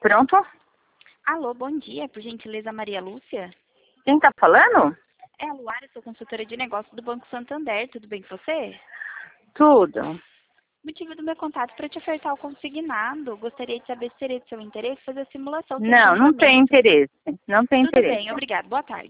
Pronto? Alô, bom dia, por gentileza, Maria Lúcia? Quem tá falando? É a Luara, sou consultora de negócios do Banco Santander, tudo bem com você? Tudo. Motivo do meu contato para te ofertar o consignado. Gostaria de saber se seria de seu interesse fazer a simulação sem Não tem compromisso. interesse. Não tem Tudo interesse. bem, obrigada. Boa tarde.